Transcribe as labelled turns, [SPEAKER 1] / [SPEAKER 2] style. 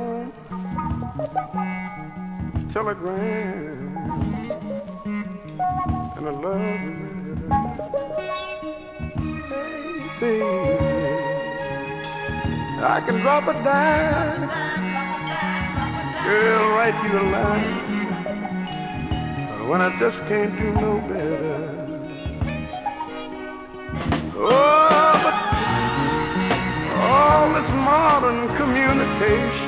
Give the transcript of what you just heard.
[SPEAKER 1] on telegram and a love letter. Hey, baby, I can drop a dime, girl, write you a line when I just can't do no better. Oh, but all this modern communication